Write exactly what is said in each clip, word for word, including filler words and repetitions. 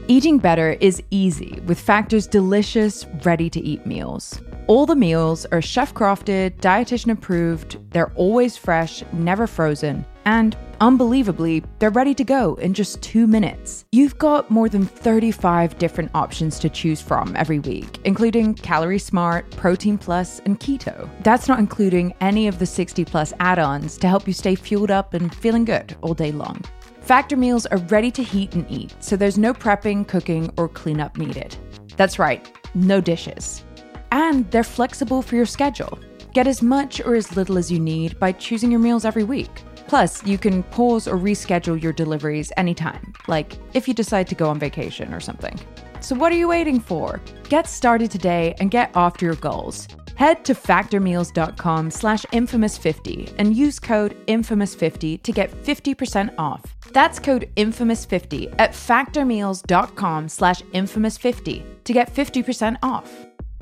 Eating better is easy with Factor's delicious, ready-to-eat meals. All the meals are chef-crafted, dietitian-approved, they're always fresh, never frozen, and unbelievably, they're ready to go in just two minutes. You've got more than thirty-five different options to choose from every week, including Calorie Smart, Protein Plus, and Keto. That's not including any of the sixty plus add-ons to help you stay fueled up and feeling good all day long. Factor meals are ready to heat and eat, so there's no prepping, cooking, or cleanup needed. That's right, no dishes. And they're flexible for your schedule. Get as much or as little as you need by choosing your meals every week. Plus, you can pause or reschedule your deliveries anytime, like if you decide to go on vacation or something. So what are you waiting for? Get started today and get after your goals. Head to factormeals.com slash infamous50 and use code infamous fifty to get fifty percent off. That's code infamous fifty at factormeals.com slash infamous50 to get fifty percent off.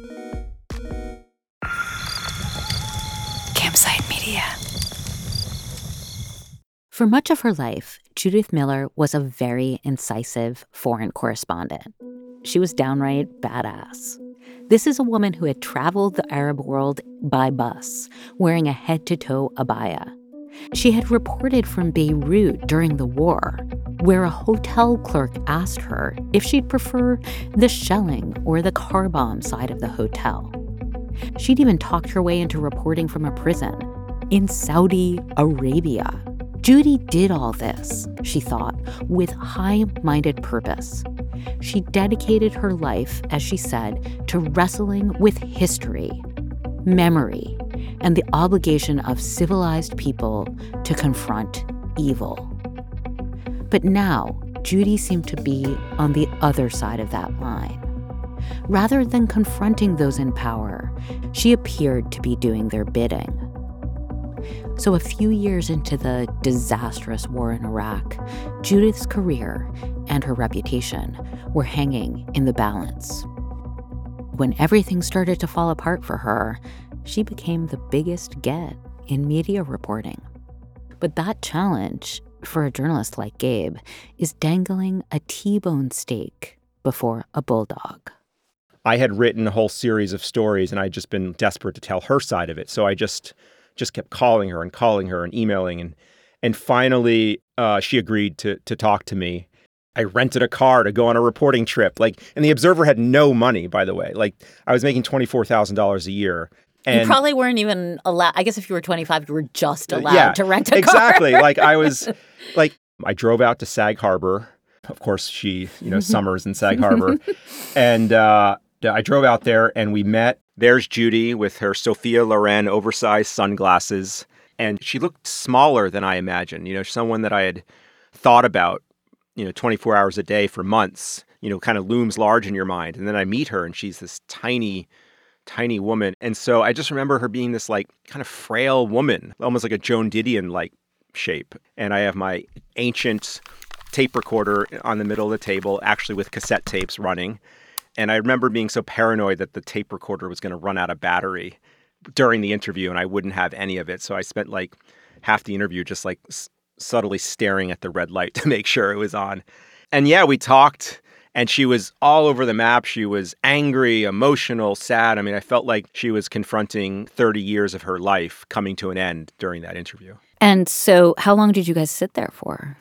Campsite Media. For much of her life, Judith Miller was a very incisive foreign correspondent. She was downright badass. This is a woman who had traveled the Arab world by bus, wearing a head-to-toe abaya. She had reported from Beirut during the war, where a hotel clerk asked her if she'd prefer the shelling or the car bomb side of the hotel. She'd even talked her way into reporting from a prison in Saudi Arabia. Judy did all this, she thought, with high-minded purpose. She dedicated her life, as she said, to wrestling with history, memory, and the obligation of civilized people to confront evil. But now, Judy seemed to be on the other side of that line. Rather than confronting those in power, she appeared to be doing their bidding. So a few years into the disastrous war in Iraq, Judith's career and her reputation were hanging in the balance. When everything started to fall apart for her, she became the biggest get in media reporting. But that challenge, for a journalist like Gabe, is dangling a T-bone steak before a bulldog. I had written a whole series of stories, and I'd just been desperate to tell her side of it. So I just just kept calling her and calling her and emailing. And and finally, uh, she agreed to to talk to me. I rented a car to go on a reporting trip. Like, and the Observer had no money, by the way. Like, I was making twenty-four thousand dollars a year. And you probably weren't even allowed. I guess if you were twenty-five, you were just allowed yeah, to rent a exactly. car. Like, I was, like, I drove out to Sag Harbor. Of course, she, you know, summers in Sag Harbor. And uh, I drove out there and we met. There's Judy with her Sophia Loren oversized sunglasses. And she looked smaller than I imagined. You know, someone that I had thought about, you know, twenty-four hours a day for months, you know, kind of looms large in your mind. And then I meet her and she's this tiny, tiny woman. And so I just remember her being this like kind of frail woman, almost like a Joan Didion-like shape. And I have my ancient tape recorder on the middle of the table, actually with cassette tapes running. And I remember being so paranoid that the tape recorder was going to run out of battery during the interview and I wouldn't have any of it. So I spent like half the interview just like s- subtly staring at the red light to make sure it was on. And yeah, we talked and she was all over the map. She was angry, emotional, sad. I mean, I felt like she was confronting thirty years of her life coming to an end during that interview. And so how long did you guys sit there for?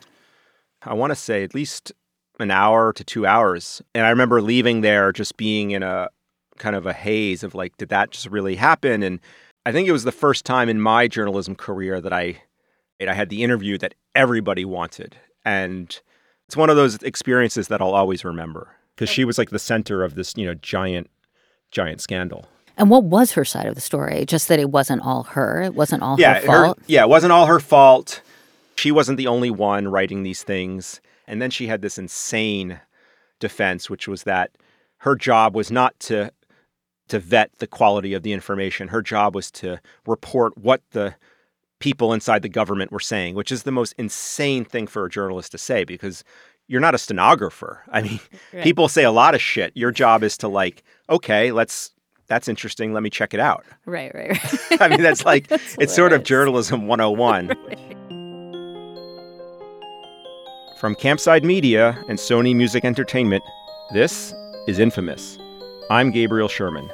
I want to say at least an hour to two hours. And I remember leaving there just being in a kind of a haze of like, did that just really happen? And I think it was the first time in my journalism career that I, I had the interview that everybody wanted. And it's one of those experiences that I'll always remember because she was like the center of this, you know, giant, giant scandal. And what was her side of the story? Just that it wasn't all her. It wasn't all yeah, her fault. Her, yeah, it wasn't all her fault. She wasn't the only one writing these things. And then she had this insane defense, which was that her job was not to to vet the quality of the information. Her job was to report what the people inside the government were saying, which is the most insane thing for a journalist to say because you're not a stenographer. I mean, right. People say a lot of shit. Your job is to like, okay, let's, that's interesting. Let me check it out. Right, right, right. I mean, that's like, that's it's hilarious. Sort of journalism one oh one. Right. From Campside Media and Sony Music Entertainment, this is Infamous. I'm Gabriel Sherman.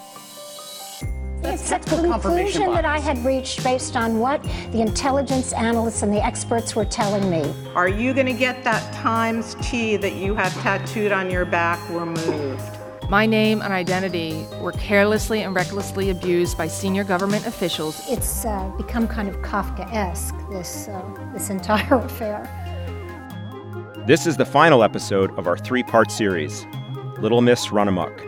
It's the conclusion that I had reached based on what the intelligence analysts and the experts were telling me. Are you going to get that Times T that you have tattooed on your back removed? My name and identity were carelessly and recklessly abused by senior government officials. It's uh, become kind of Kafkaesque, this, uh, this entire affair. This is the final episode of our three-part series, Little Miss Run Amok.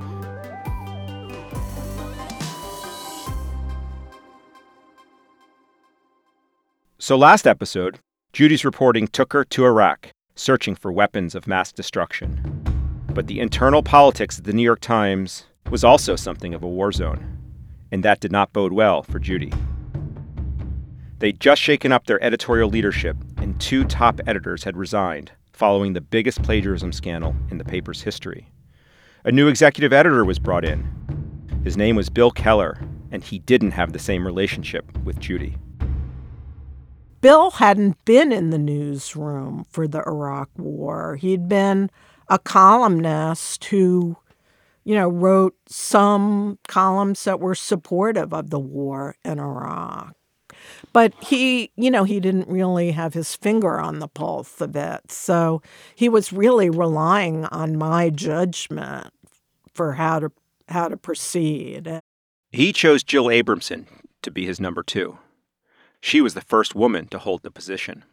So last episode, Judy's reporting took her to Iraq, searching for weapons of mass destruction. But the internal politics of the New York Times was also something of a war zone, and that did not bode well for Judy. They'd just shaken up their editorial leadership, and two top editors had resigned, following the biggest plagiarism scandal in the paper's history. A new executive editor was brought in. His name was Bill Keller, and he didn't have the same relationship with Judy. Bill hadn't been in the newsroom for the Iraq War. He'd been a columnist who, you know, wrote some columns that were supportive of the war in Iraq. But he, you know, he didn't really have his finger on the pulse of it. So he was really relying on my judgment for how to how to proceed. He chose Jill Abramson to be his number two. She was the first woman to hold the position.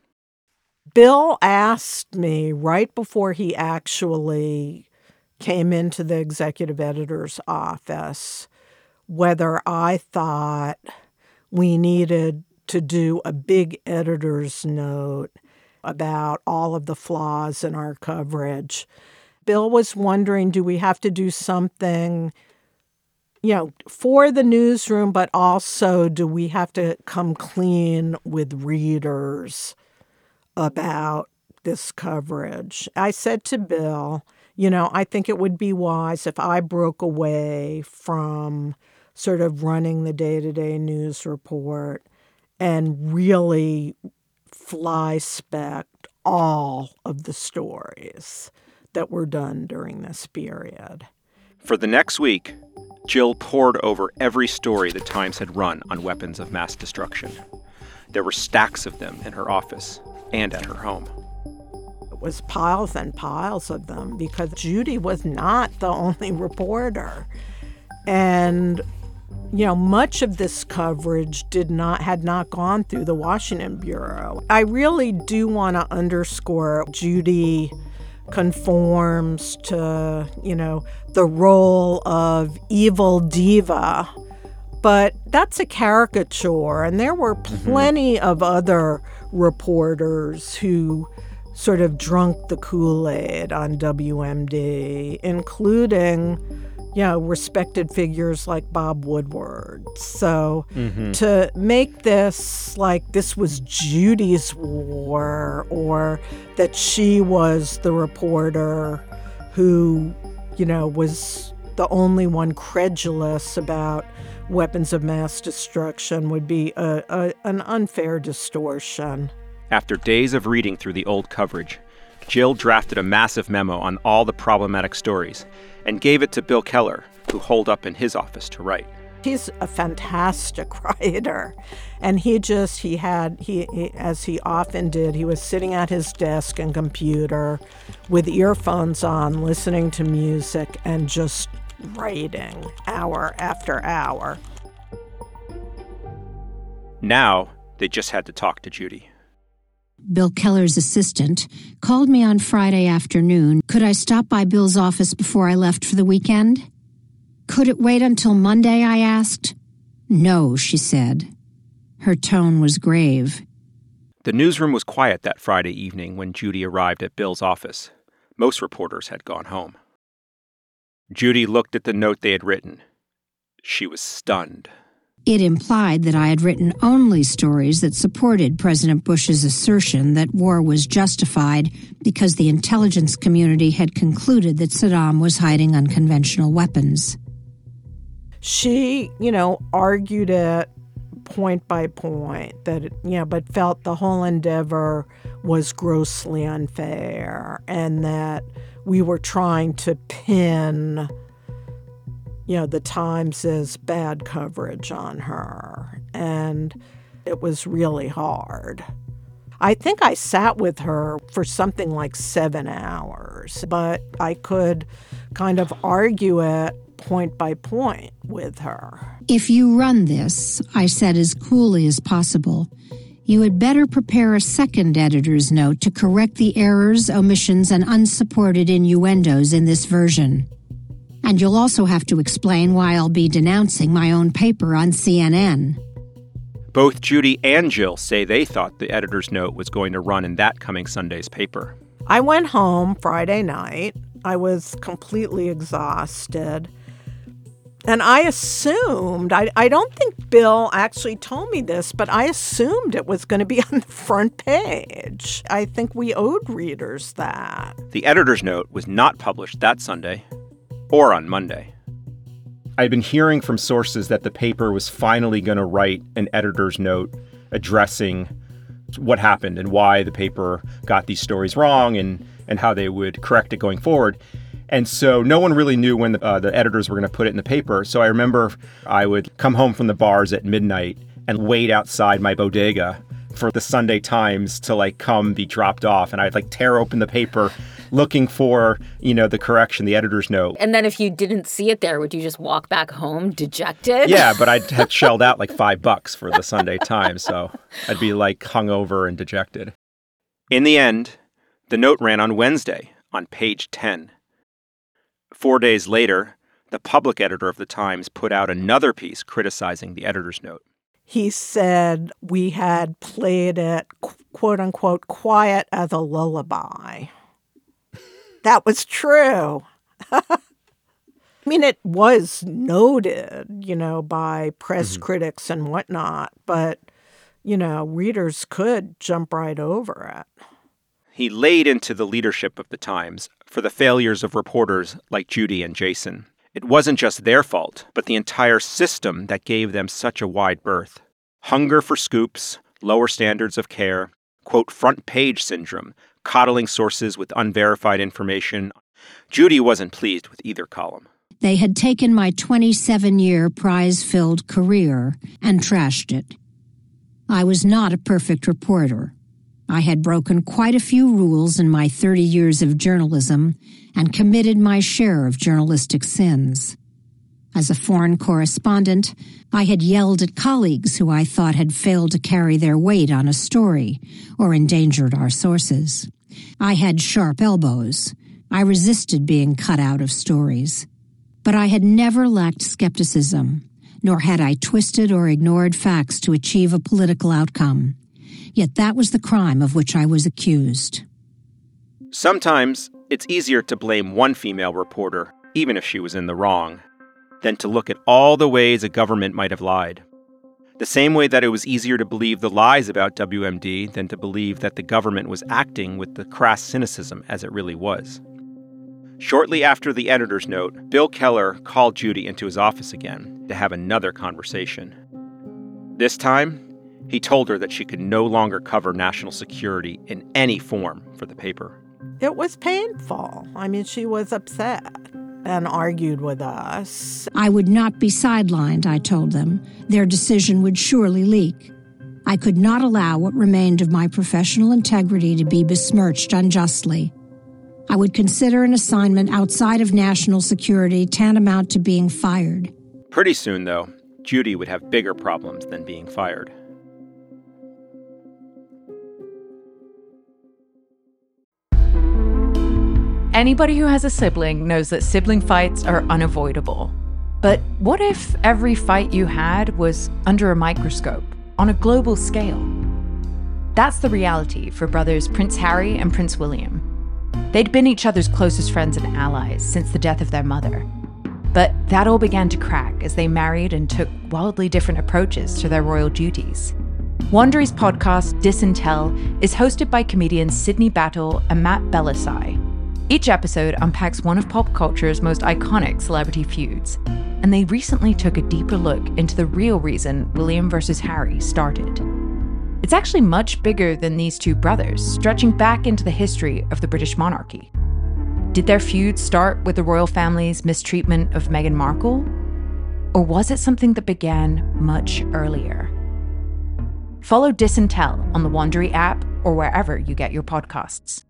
Bill asked me right before he actually came into the executive editor's office whether I thought we needed to do a big editor's note about all of the flaws in our coverage. Bill was wondering, do we have to do something, you know, for the newsroom, but also do we have to come clean with readers about this coverage? I said to Bill, you know, I think it would be wise if I broke away from sort of running the day-to-day news report and really fly-spec all of the stories that were done during this period. For the next week, Jill pored over every story the Times had run on weapons of mass destruction. There were stacks of them in her office and at her home. It was piles and piles of them because Judy was not the only reporter. And, you know, much of this coverage did not had not gone through the Washington Bureau. I really do want to underscore Judy conforms to, you know, the role of evil diva, but that's a caricature, and there were plenty mm-hmm. of other reporters who sort of drunk the Kool-Aid on W M D, including, you know, respected figures like Bob Woodward. So mm-hmm. to make this like this was Judy's war, or that she was the reporter who, you know, was the only one credulous about weapons of mass destruction would be a, a, an unfair distortion. After days of reading through the old coverage, Jill drafted a massive memo on all the problematic stories and gave it to Bill Keller, who holed up in his office to write. He's a fantastic writer, and he just, he had, he, he as he often did, he was sitting at his desk and computer with earphones on, listening to music and just writing hour after hour. Now, they just had to talk to Judy. Bill Keller's assistant called me on Friday afternoon. Could I stop by Bill's office before I left for the weekend? Could it wait until Monday, I asked. No, she said. Her tone was grave. The newsroom was quiet that Friday evening when Judy arrived at Bill's office. Most reporters had gone home. Judy looked at the note they had written. She was stunned. It implied that I had written only stories that supported President Bush's assertion that war was justified because the intelligence community had concluded that Saddam was hiding unconventional weapons. She, you know, argued it point by point that, you know, but felt the whole endeavor was grossly unfair and that we were trying to pin, you know, the Times' bad coverage on her. And it was really hard. I think I sat with her for something like seven hours, but I could kind of argue it point by point with her. If you run this, I said as coolly as possible, you had better prepare a second editor's note to correct the errors, omissions, and unsupported innuendos in this version. And you'll also have to explain why I'll be denouncing my own paper on C N N. Both Judy and Jill say they thought the editor's note was going to run in that coming Sunday's paper. I went home Friday night. I was completely exhausted. And I assumed, I, I don't think Bill actually told me this, but I assumed it was going to be on the front page. I think we owed readers that. The editor's note was not published that Sunday or on Monday. I'd been hearing from sources that the paper was finally going to write an editor's note addressing what happened and why the paper got these stories wrong and, and how they would correct it going forward. And so no one really knew when the, uh, the editors were going to put it in the paper. So I remember I would come home from the bars at midnight and wait outside my bodega for the Sunday Times to like come be dropped off. And I'd like tear open the paper looking for, you know, the correction, the editor's note. And then if you didn't see it there, would you just walk back home dejected? Yeah, but I'd had shelled out like five bucks for the Sunday Times. So I'd be like hungover and dejected. In the end, the note ran on Wednesday on page ten. Four days later, the public editor of the Times put out another piece criticizing the editor's note. He said we had played it, quote unquote, quiet as a lullaby. That was true. I mean, it was noted, you know, by press mm-hmm. critics and whatnot, but, you know, readers could jump right over it. He laid into the leadership of the Times for the failures of reporters like Judy and Jason. It wasn't just their fault, but the entire system that gave them such a wide berth. Hunger for scoops, lower standards of care, quote, front page syndrome, coddling sources with unverified information. Judy wasn't pleased with either column. They had taken my twenty-seven-year prize-filled career and trashed it. I was not a perfect reporter. I had broken quite a few rules in my thirty years of journalism and committed my share of journalistic sins. As a foreign correspondent, I had yelled at colleagues who I thought had failed to carry their weight on a story or endangered our sources. I had sharp elbows. I resisted being cut out of stories. But I had never lacked skepticism, nor had I twisted or ignored facts to achieve a political outcome. Yet that was the crime of which I was accused. Sometimes it's easier to blame one female reporter, even if she was in the wrong, than to look at all the ways a government might have lied. The same way that it was easier to believe the lies about W M D than to believe that the government was acting with the crass cynicism as it really was. Shortly after the editor's note, Bill Keller called Judy into his office again to have another conversation. This time, he told her that she could no longer cover national security in any form for the paper. It was painful. I mean, she was upset and argued with us. I would not be sidelined, I told them. Their decision would surely leak. I could not allow what remained of my professional integrity to be besmirched unjustly. I would consider an assignment outside of national security tantamount to being fired. Pretty soon, though, Judy would have bigger problems than being fired. Anybody who has a sibling knows that sibling fights are unavoidable. But what if every fight you had was under a microscope, on a global scale? That's the reality for brothers Prince Harry and Prince William. They'd been each other's closest friends and allies since the death of their mother. But that all began to crack as they married and took wildly different approaches to their royal duties. Wondery's podcast, Disintel, is hosted by comedians Sydney Battle and Matt Belisai. Each episode unpacks one of pop culture's most iconic celebrity feuds, and they recently took a deeper look into the real reason William versus Harry started. It's actually much bigger than these two brothers, stretching back into the history of the British monarchy. Did their feud start with the royal family's mistreatment of Meghan Markle? Or was it something that began much earlier? Follow Disintel on the Wondery app or wherever you get your podcasts.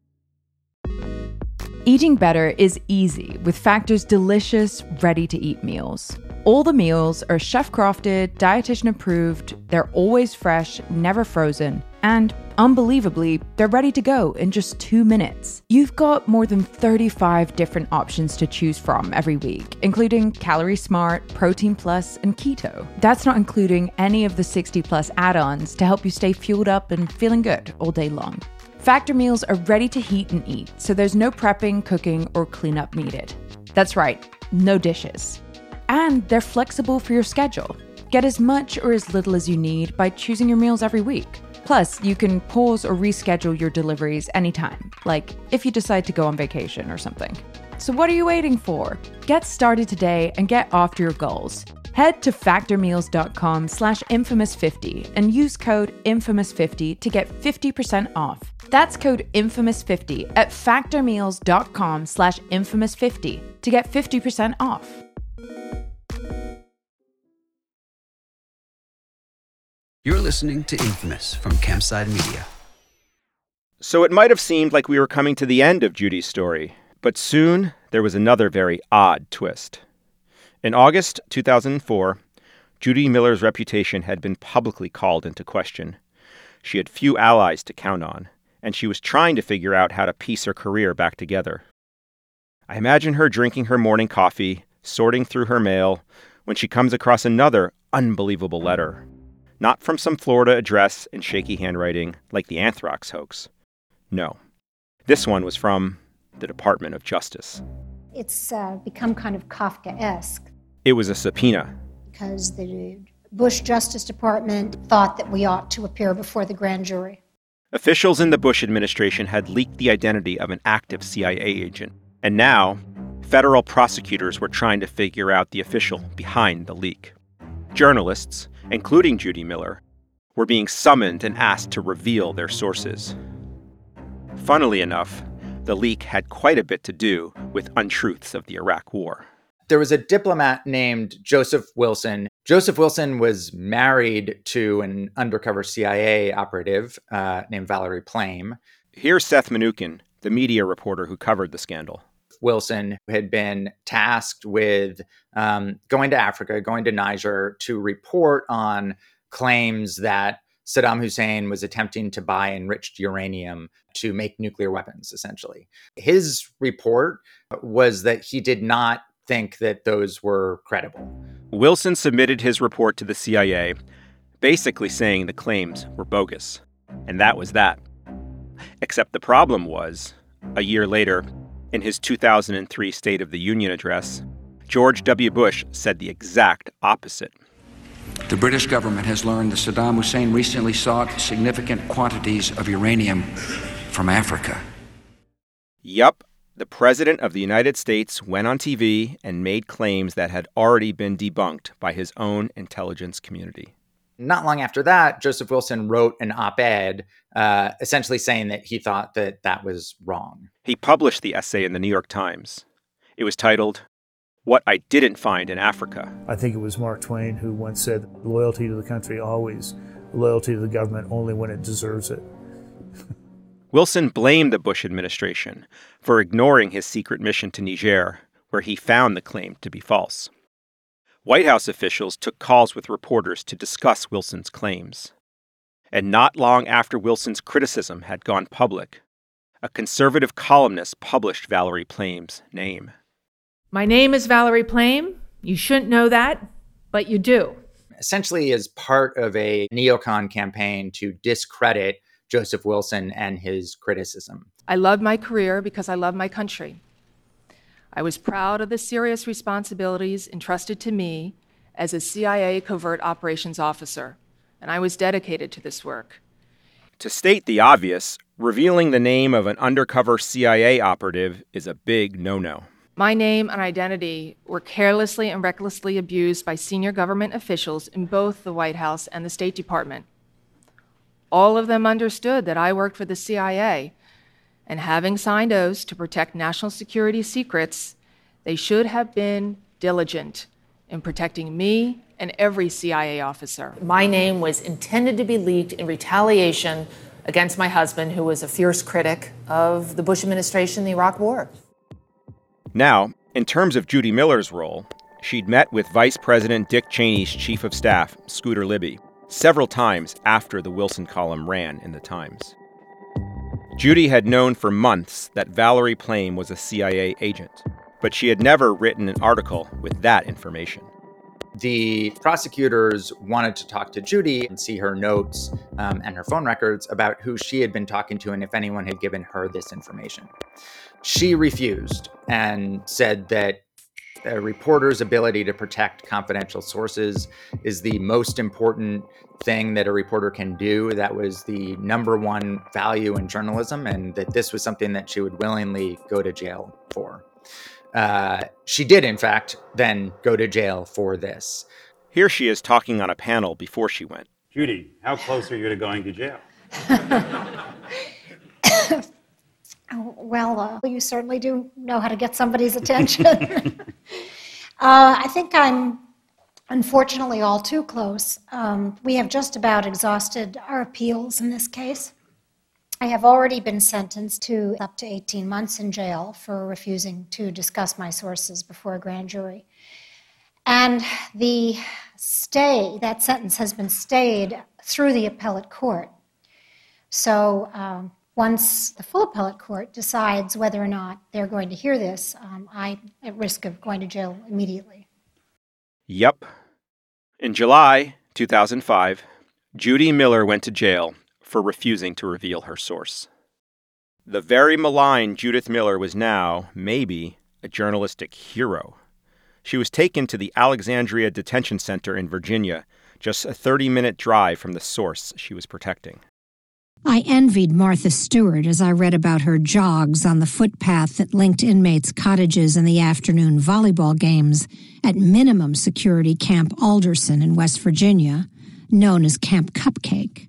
Eating better is easy with Factor's delicious, ready-to-eat meals. All the meals are chef-crafted, dietitian-approved, they're always fresh, never frozen, and unbelievably, they're ready to go in just two minutes. You've got more than thirty-five different options to choose from every week, including Calorie Smart, Protein Plus, and Keto. That's not including any of the sixty plus add-ons to help you stay fueled up and feeling good all day long. Factor meals are ready to heat and eat, so there's no prepping, cooking, or cleanup needed. That's right, no dishes. And they're flexible for your schedule. Get as much or as little as you need by choosing your meals every week. Plus, you can pause or reschedule your deliveries anytime, like if you decide to go on vacation or something. So what are you waiting for? Get started today and get after your goals. Head to factormeals.com slash infamous50 and use code infamous fifty to get fifty percent off. That's code infamous fifty at factormeals.com slash infamous fifty to get fifty percent off. You're listening to Infamous from Campside Media. So it might have seemed like we were coming to the end of Judy's story, but soon there was another very odd twist. In August two thousand four, Judy Miller's reputation had been publicly called into question. She had few allies to count on, and she was trying to figure out how to piece her career back together. I imagine her drinking her morning coffee, sorting through her mail, when she comes across another unbelievable letter. Not from some Florida address in shaky handwriting like the anthrax hoax. No. This one was from the Department of Justice. It's uh, become kind of Kafkaesque. It was a subpoena. Because the Bush Justice Department thought that we ought to appear before the grand jury. Officials in the Bush administration had leaked the identity of an active C I A agent. And now, federal prosecutors were trying to figure out the official behind the leak. Journalists, including Judy Miller, were being summoned and asked to reveal their sources. Funnily enough, the leak had quite a bit to do with untruths of the Iraq War. There was a diplomat named Joseph Wilson. Joseph Wilson was married to an undercover C I A operative uh, named Valerie Plame. Here's Seth Mnookin, the media reporter who covered the scandal. Wilson had been tasked with um, going to Africa, going to Niger to report on claims that Saddam Hussein was attempting to buy enriched uranium to make nuclear weapons, essentially. His report was that he did not think that those were credible. Wilson submitted his report to the C I A, basically saying the claims were bogus. And that was that. Except the problem was, a year later, in his two thousand three State of the Union address, George W. Bush said the exact opposite. The British government has learned that Saddam Hussein recently sought significant quantities of uranium from Africa. Yup, the President of the United States went on T V and made claims that had already been debunked by his own intelligence community. Not long after that, Joseph Wilson wrote an op-ed uh, essentially saying that he thought that that was wrong. He published the essay in the New York Times. It was titled, What I Didn't Find in Africa. I think it was Mark Twain who once said, loyalty to the country always, loyalty to the government only when it deserves it. Wilson blamed the Bush administration for ignoring his secret mission to Niger, where he found the claim to be false. White House officials took calls with reporters to discuss Wilson's claims. And not long after Wilson's criticism had gone public, a conservative columnist published Valerie Plame's name. My name is Valerie Plame. You shouldn't know that, but you do. Essentially as part of a neocon campaign to discredit Joseph Wilson and his criticism. I love my career because I love my country. I was proud of the serious responsibilities entrusted to me as a C I A covert operations officer, and I was dedicated to this work. To state the obvious, revealing the name of an undercover C I A operative is a big no-no. My name and identity were carelessly and recklessly abused by senior government officials in both the White House and the State Department. All of them understood that I worked for the C I A, and having signed oaths to protect national security secrets, they should have been diligent in protecting me and every C I A officer. My name was intended to be leaked in retaliation against my husband, who was a fierce critic of the Bush administration, the Iraq War. Now, in terms of Judy Miller's role, she'd met with Vice President Dick Cheney's chief of staff, Scooter Libby, several times after the Wilson column ran in the Times. Judy had known for months that Valerie Plame was a C I A agent, but she had never written an article with that information. The prosecutors wanted to talk to Judy and see her notes um, and her phone records about who she had been talking to and if anyone had given her this information. She refused and said that a reporter's ability to protect confidential sources is the most important thing that a reporter can do. That was the number one value in journalism, and that this was something that she would willingly go to jail for. Uh, she did, in fact, then go to jail for this. Here she is talking on a panel before she went. Judy, how close are you to going to jail? Well, uh, you certainly do know how to get somebody's attention. uh, I think I'm, unfortunately, all too close. Um, we have just about exhausted our appeals in this case. I have already been sentenced to up to eighteen months in jail for refusing to discuss my sources before a grand jury. And the stay, that sentence has been stayed through the appellate court. So um, once the full appellate court decides whether or not they're going to hear this, um, I'm at risk of going to jail immediately. Yep. In July two thousand five, Judy Miller went to jail for refusing to reveal her source. The very maligned Judith Miller was now, maybe, a journalistic hero. She was taken to the Alexandria Detention Center in Virginia, just a thirty-minute drive from the source she was protecting. I envied Martha Stewart as I read about her jogs on the footpath that linked inmates' cottages and the afternoon volleyball games at minimum security Camp Alderson in West Virginia, known as Camp Cupcake.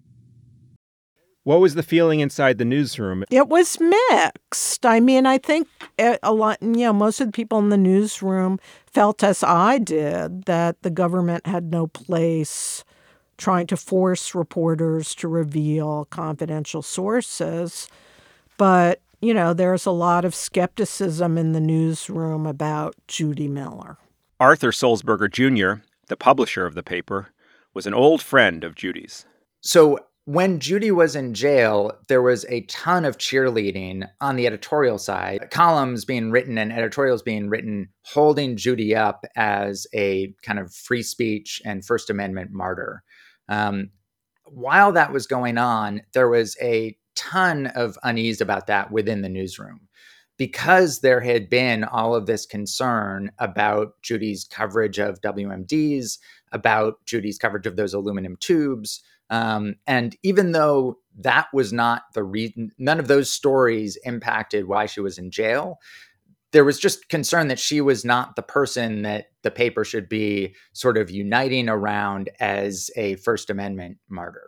What was the feeling inside the newsroom? It was mixed. I mean, I think a lot, you know, most of the people in the newsroom felt as I did, that the government had no place trying to force reporters to reveal confidential sources. But, you know, there's a lot of skepticism in the newsroom about Judy Miller. Arthur Sulzberger Junior, the publisher of the paper, was an old friend of Judy's. So when Judy was in jail, there was a ton of cheerleading on the editorial side, columns being written and editorials being written, holding Judy up as a kind of free speech and First Amendment martyr. Um, while that was going on, there was a ton of unease about that within the newsroom, because there had been all of this concern about Judy's coverage of W M Ds, about Judy's coverage of those aluminum tubes. Um, and even though that was not the reason, none of those stories impacted why she was in jail, there was just concern that she was not the person that the paper should be sort of uniting around as a First Amendment martyr.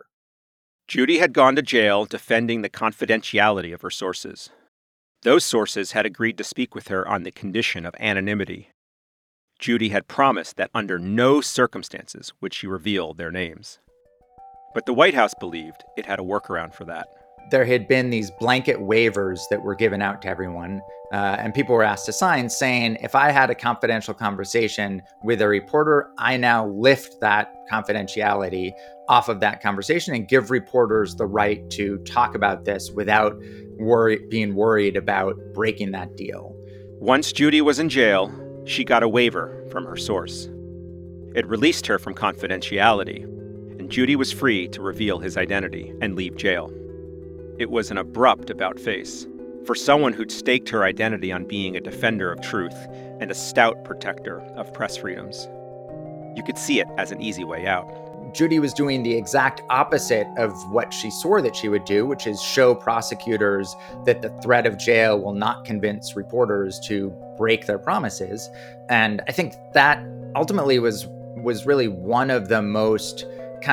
Judy had gone to jail defending the confidentiality of her sources. Those sources had agreed to speak with her on the condition of anonymity. Judy had promised that under no circumstances would she reveal their names. But the White House believed it had a workaround for that. There had been these blanket waivers that were given out to everyone, uh, and people were asked to sign saying, if I had a confidential conversation with a reporter, I now lift that confidentiality off of that conversation and give reporters the right to talk about this without worry, being worried about breaking that deal. Once Judy was in jail, she got a waiver from her source. It released her from confidentiality, and Judy was free to reveal his identity and leave jail. It was an abrupt about-face for someone who'd staked her identity on being a defender of truth and a stout protector of press freedoms. You could see it as an easy way out. Judy was doing the exact opposite of what she swore that she would do, which is show prosecutors that the threat of jail will not convince reporters to break their promises. And I think that ultimately was was really one of the most kind of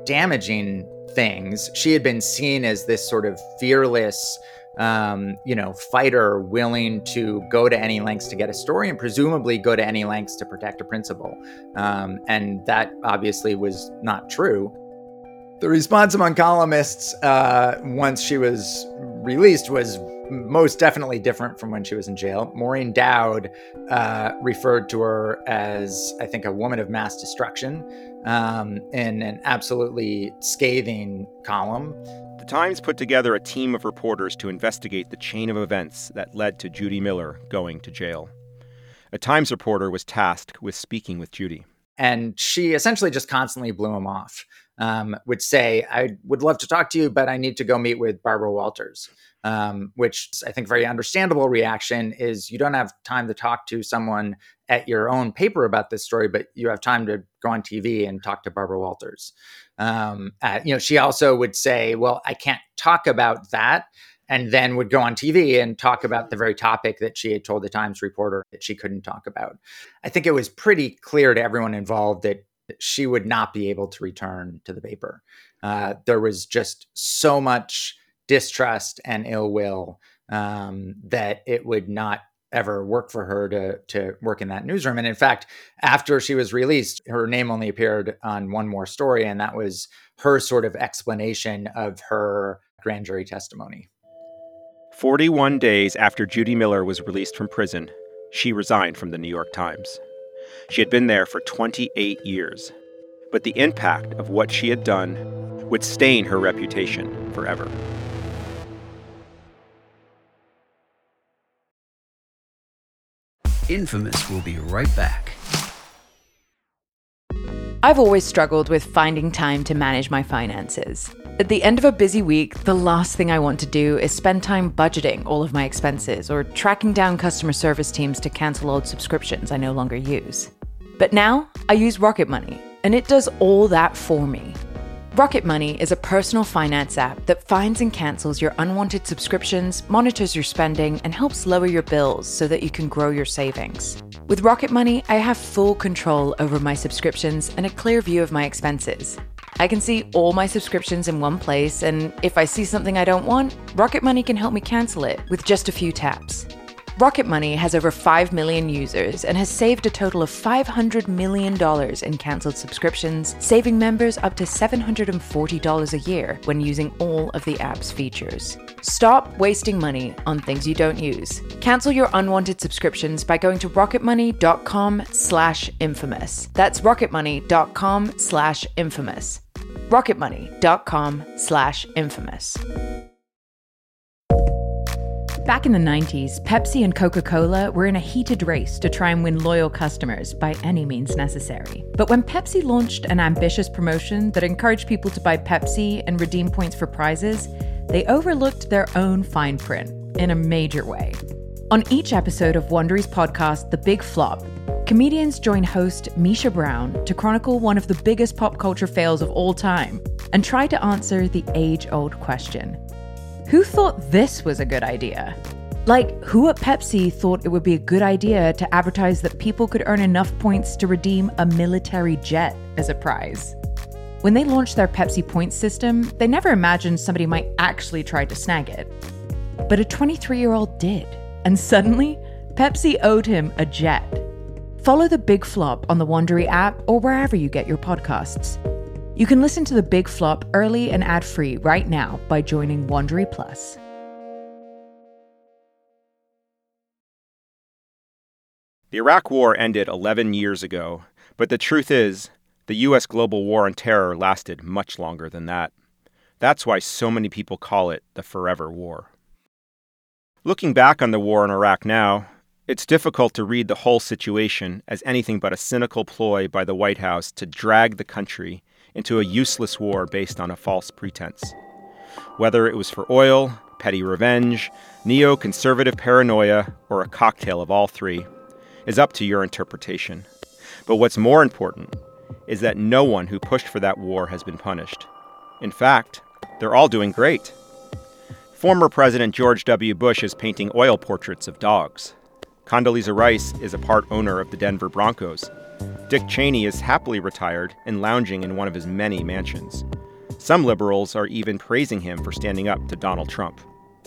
damaging things. She had been seen as this sort of fearless, um, you know, fighter willing to go to any lengths to get a story and presumably go to any lengths to protect a principal. Um, and that obviously was not true. The response among columnists uh, once she was released was most definitely different from when she was in jail. Maureen Dowd uh, referred to her as, I think, a woman of mass destruction um, in an absolutely scathing column. The Times put together a team of reporters to investigate the chain of events that led to Judy Miller going to jail. A Times reporter was tasked with speaking with Judy. And she essentially just constantly blew him off, um, would say, I would love to talk to you, but I need to go meet with Barbara Walters, um, which I think very understandable reaction is you don't have time to talk to someone at your own paper about this story, but you have time to go on T V and talk to Barbara Walters. Um, uh, you know, she also would say, well, I can't talk about that. And then would go on T V and talk about the very topic that she had told the Times reporter that she couldn't talk about. I think it was pretty clear to everyone involved that she would not be able to return to the paper. Uh, there was just so much distrust and ill will um, that it would not ever work for her to, to work in that newsroom. And in fact, after she was released, her name only appeared on one more story, and that was her sort of explanation of her grand jury testimony. forty-one days after Judy Miller was released from prison, she resigned from the New York Times. She had been there for twenty-eight years, but the impact of what she had done would stain her reputation forever. Infamous will be right back. I've always struggled with finding time to manage my finances. At the end of a busy week, the last thing I want to do is spend time budgeting all of my expenses or tracking down customer service teams to cancel old subscriptions I no longer use. But now, I use Rocket Money, and it does all that for me. Rocket Money is a personal finance app that finds and cancels your unwanted subscriptions, monitors your spending, and helps lower your bills so that you can grow your savings. With Rocket Money, I have full control over my subscriptions and a clear view of my expenses. I can see all my subscriptions in one place, and if I see something I don't want, Rocket Money can help me cancel it with just a few taps. Rocket Money has over five million users and has saved a total of five hundred million dollars in canceled subscriptions, saving members up to seven hundred forty dollars a year when using all of the app's features. Stop wasting money on things you don't use. Cancel your unwanted subscriptions by going to rocketmoney.com slash infamous. That's rocketmoney.com slash infamous. rocketmoney.com slash infamous. Back in the nineties, Pepsi and Coca-Cola were in a heated race to try and win loyal customers by any means necessary. But when Pepsi launched an ambitious promotion that encouraged people to buy Pepsi and redeem points for prizes, they overlooked their own fine print in a major way. On each episode of Wondery's podcast, The Big Flop, comedians join host Misha Brown to chronicle one of the biggest pop culture fails of all time and try to answer the age-old question: who thought this was a good idea? Like, who at Pepsi thought it would be a good idea to advertise that people could earn enough points to redeem a military jet as a prize? When they launched their Pepsi points system, they never imagined somebody might actually try to snag it. But a twenty-three-year-old did, and suddenly, Pepsi owed him a jet. Follow The Big Flop on the Wondery app or wherever you get your podcasts. You can listen to The Big Flop early and ad-free right now by joining Wondery Plus. The Iraq War ended eleven years ago, but the truth is, the U S global war on terror lasted much longer than that. That's why so many people call it the Forever War. Looking back on the war in Iraq now, it's difficult to read the whole situation as anything but a cynical ploy by the White House to drag the country into a useless war based on a false pretense. Whether it was for oil, petty revenge, neoconservative paranoia, or a cocktail of all three, is up to your interpretation. But what's more important is that no one who pushed for that war has been punished. In fact, they're all doing great. Former President George W. Bush is painting oil portraits of dogs. Condoleezza Rice is a part owner of the Denver Broncos. Dick Cheney is happily retired and lounging in one of his many mansions. Some liberals are even praising him for standing up to Donald Trump.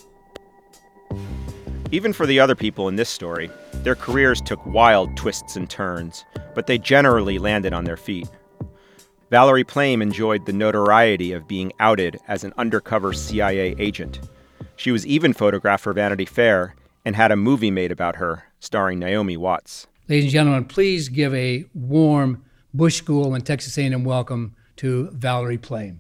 Even for the other people in this story, their careers took wild twists and turns, but they generally landed on their feet. Valerie Plame enjoyed the notoriety of being outed as an undercover C I A agent. She was even photographed for Vanity Fair and had a movie made about her, starring Naomi Watts. Ladies and gentlemen, please give a warm Bush School and Texas A and M welcome to Valerie Plame.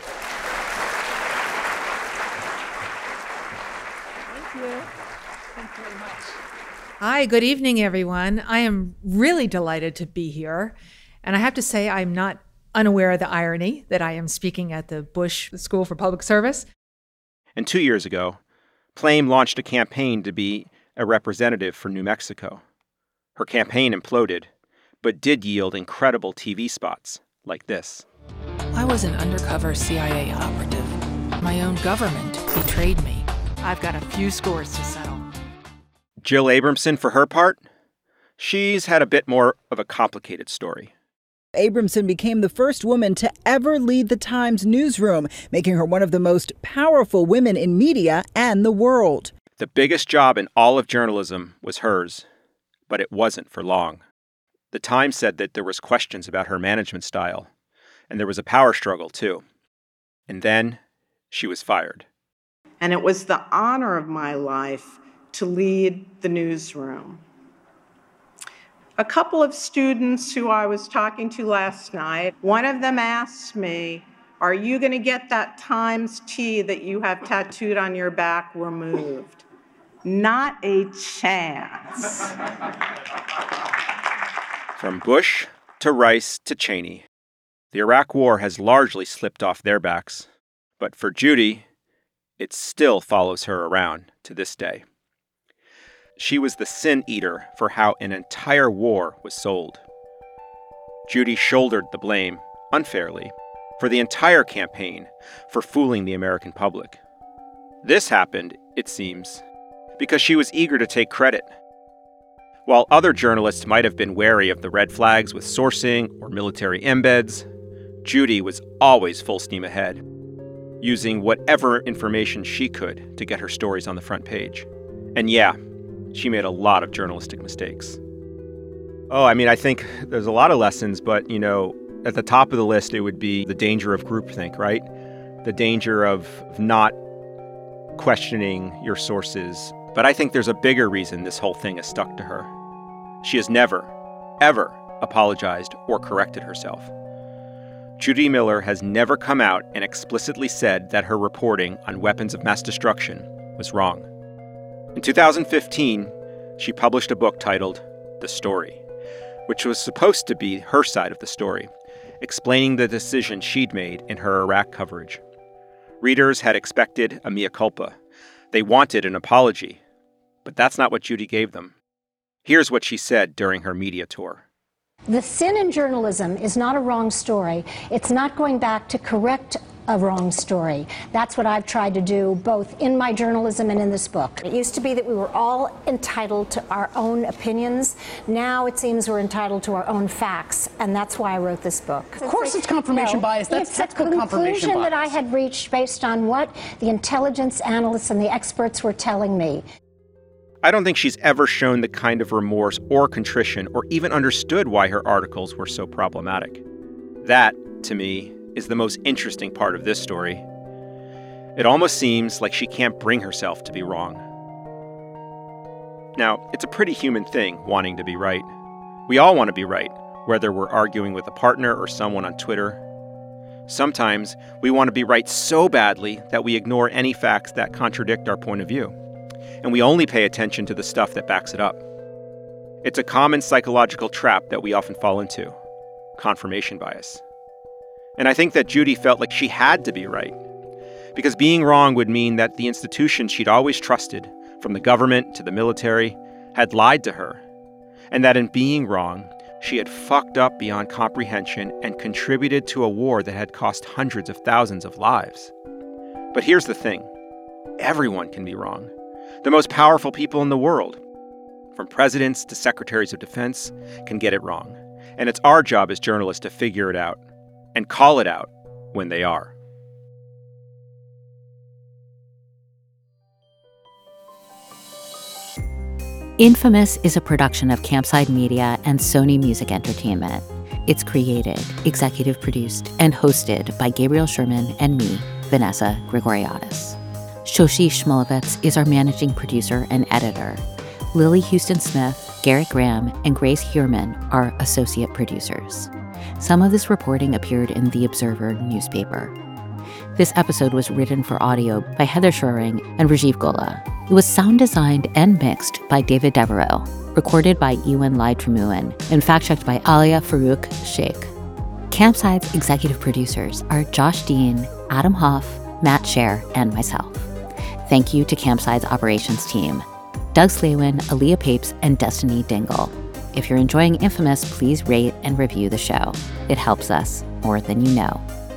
Hi, good evening, everyone. I am really delighted to be here. And I have to say, I'm not unaware of the irony that I am speaking at the Bush School for Public Service. And two years ago, Plame launched a campaign to be a representative for New Mexico. Her campaign imploded, but did yield incredible T V spots like this. I was an undercover C I A operative. My own government betrayed me. I've got a few scores to settle. Jill Abramson, for her part, she's had a bit more of a complicated story. Abramson became the first woman to ever lead the Times newsroom, making her one of the most powerful women in media and the world. The biggest job in all of journalism was hers, but it wasn't for long. The Times said that there was questions about her management style, and there was a power struggle, too. And then she was fired. And it was the honor of my life to lead the newsroom. A couple of students who I was talking to last night, one of them asked me, "Are you going to get that Times T that you have tattooed on your back removed?" Not a chance. From Bush to Rice to Cheney, the Iraq War has largely slipped off their backs. But for Judy, it still follows her around to this day. She was the sin eater for how an entire war was sold. Judy shouldered the blame, unfairly, for the entire campaign for fooling the American public. This happened, it seems, because she was eager to take credit. While other journalists might have been wary of the red flags with sourcing or military embeds, Judy was always full steam ahead, using whatever information she could to get her stories on the front page. And yeah, she made a lot of journalistic mistakes. Oh, I mean, I think there's a lot of lessons, but, you know, at the top of the list, it would be the danger of groupthink, right? The danger of not questioning your sources. But I think there's a bigger reason this whole thing has stuck to her. She has never, ever apologized or corrected herself. Judy Miller has never come out and explicitly said that her reporting on weapons of mass destruction was wrong. In two thousand fifteen, she published a book titled The Story, which was supposed to be her side of the story, explaining the decision she'd made in her Iraq coverage. Readers had expected a mea culpa. They wanted an apology, but that's not what Judy gave them. Here's what she said during her media tour. The sin in journalism is not a wrong story. It's not going back to correct a wrong story. That's what I've tried to do both in my journalism and in this book. It used to be that we were all entitled to our own opinions. Now it seems we're entitled to our own facts, and that's why I wrote this book. Of course it's confirmation no, bias. That's it's a textbook confirmation conclusion bias. that I had reached based on what the intelligence analysts and the experts were telling me. I don't think she's ever shown the kind of remorse or contrition or even understood why her articles were so problematic. That, to me, is the most interesting part of this story. It almost seems like she can't bring herself to be wrong. Now, it's a pretty human thing, wanting to be right. We all want to be right, whether we're arguing with a partner or someone on Twitter. Sometimes we want to be right so badly that we ignore any facts that contradict our point of view, and we only pay attention to the stuff that backs it up. It's a common psychological trap that we often fall into, confirmation bias. And I think that Judy felt like she had to be right, because being wrong would mean that the institutions she'd always trusted, from the government to the military, had lied to her, and that in being wrong, she had fucked up beyond comprehension and contributed to a war that had cost hundreds of thousands of lives. But here's the thing. Everyone can be wrong. The most powerful people in the world, from presidents to secretaries of defense, can get it wrong. And it's our job as journalists to figure it out and call it out when they are. Infamous is a production of Campside Media and Sony Music Entertainment. It's created, executive produced, and hosted by Gabriel Sherman and me, Vanessa Grigoriadis. Shoshi Shmulevitz is our managing producer and editor. Lily Houston Smith, Garrett Graham, and Grace Heerman are associate producers. Some of this reporting appeared in The Observer newspaper. This episode was written for audio by Heather Schroering and Rajiv Gola. It was sound designed and mixed by David Devereaux, recorded by Ewan Lai Tremuan, and fact-checked by Alia Farouk Sheikh. Campside's executive producers are Josh Dean, Adam Hoff, Matt Scher, and myself. Thank you to Campside's operations team, Doug Slaywin, Aaliyah Papes, and Destiny Dingle. If you're enjoying Infamous, please rate and review the show. It helps us more than you know.